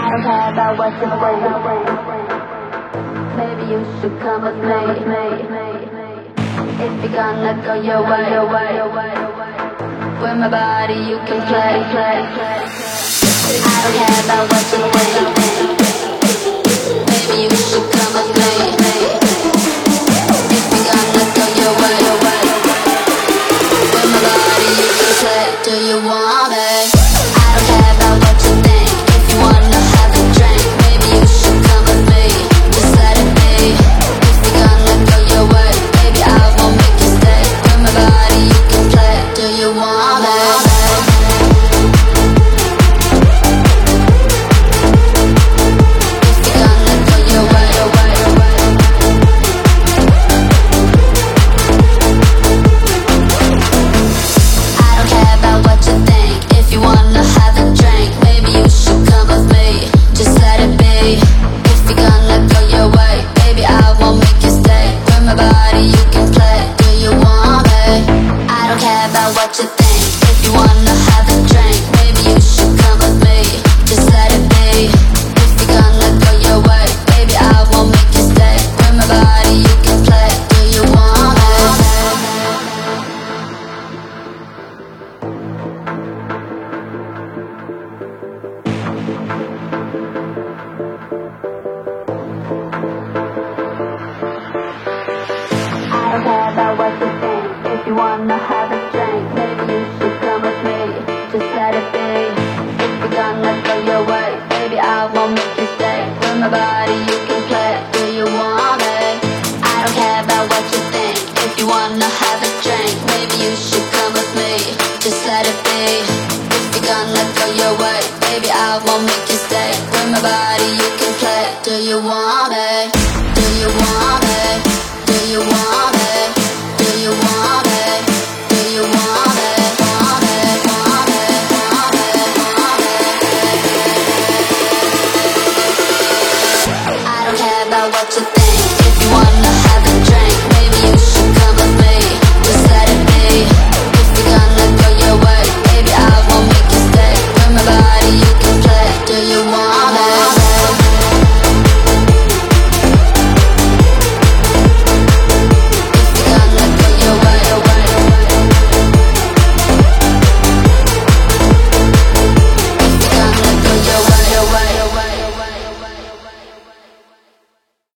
don't care about what you think. Maybe you should come with me. If you're gonna go your way, with my body you can play. I don't care about what you think. Maybe you should come with me. If you're gonna go your way, with my body you can play. Do you want me? I don't care about what you think. If you wanna have a drink, maybe you should come with me. Just let it be. If you're gonna go your way, baby I won't make you stay. With my body you can play. Do you want me? What you think? If you wanna have a drink, maybe you should come with me. Just let it be. If you're gonna go your way, baby I won't make you stay. With my body you can play. Do you want me? I don't care about what you think. If you wanna have a drink, maybe you should come with me. Just let it be. If you're gonna go your way, baby I won't make you stay. With my body you can play. Do you want me? I don't care about what you think. If you wanna have a drink, maybe you should come with me. Just let it be. If you're gonna go your way, baby I won't make you stay. With my body you can play. Do you want me? Do you want me?